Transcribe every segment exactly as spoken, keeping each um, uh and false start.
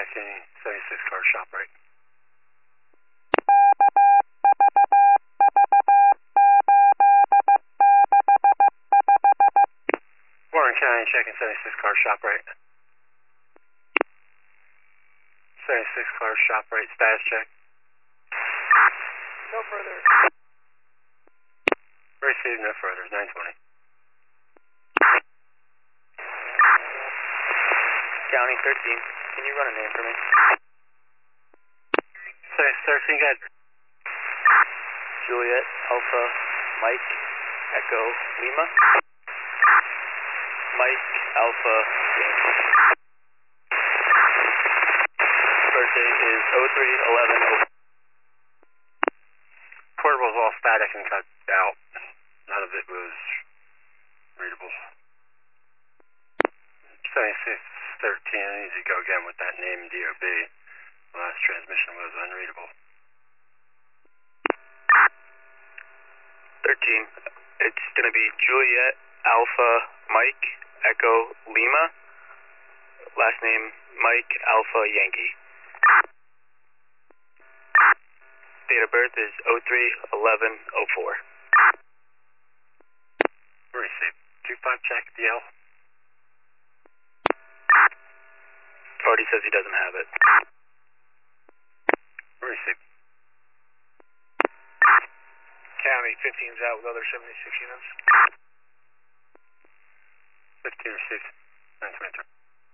checking seventy-six car shop right. Warren County checking seventy-six car shop right. seventy-six car shop right, status check. No further. Received, no further, nine twenty. County thirteen, can you run a name for me? seventy-six thirteen, got Juliet, Alpha, Mike, Echo, Lima. Mike, Alpha, Yankee. Birthday is oh three eleven oh. Portable's all static and cut out. None of it was readable. seventy-six thirteen, I need to go again with that name, D O B. The last transmission was unreadable. thirteen, it's going to be Juliet, Alpha, Mike, Echo, Lima. Last name, Mike, Alpha, Yankee. Date of birth is oh three eleven oh four. Received. two five check, D L. Already says he doesn't have it. Received. County fifteen's out with other seventy-six units. fifteen received. nine twenty-three.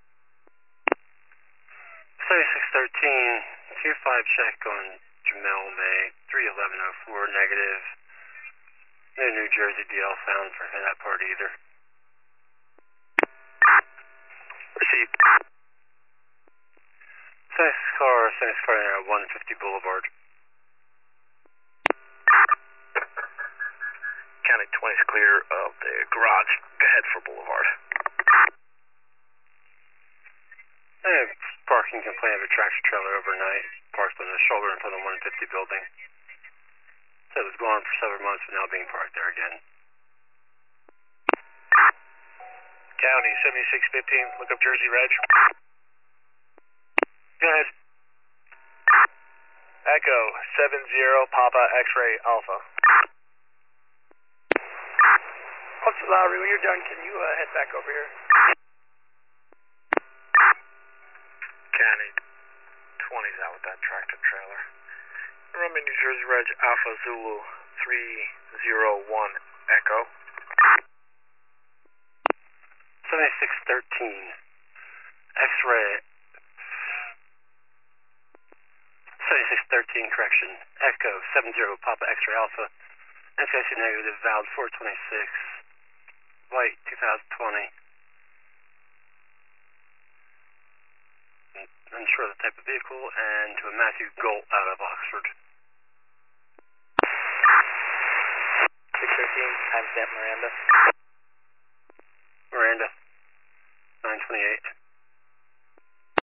seventy-six thirteen, two five check on Jamel May, three eleven oh four, negative. No New Jersey D L found for that part either. Received. seventy-six car, seventy-six car there at one fifty Boulevard. County twenty is clear of the garage. Go ahead for Boulevard. Hey, parking complaint of a tractor trailer overnight, parked on the shoulder in front of the one fifty building. So it was gone for several months, but now being parked there again. County seventy-six fifteen, look up Jersey Reg. Go ahead. Echo seven zero Papa X-ray Alpha. Officer Lowry, when you're done, can you uh, head back over here? County twenty's out with that tractor trailer. Run me New Jersey Reg Alpha Zulu three zero one Echo. seventy-six thirteen. X-ray. seventy-six thirteen, correction. Echo seven zero Papa X-ray Alpha. N C I C negative, valid four twenty-six. White two thousand twenty. Unsure of the type of vehicle, and to a Matthew Golt out of Oxford. six thirteen, timestamp Miranda.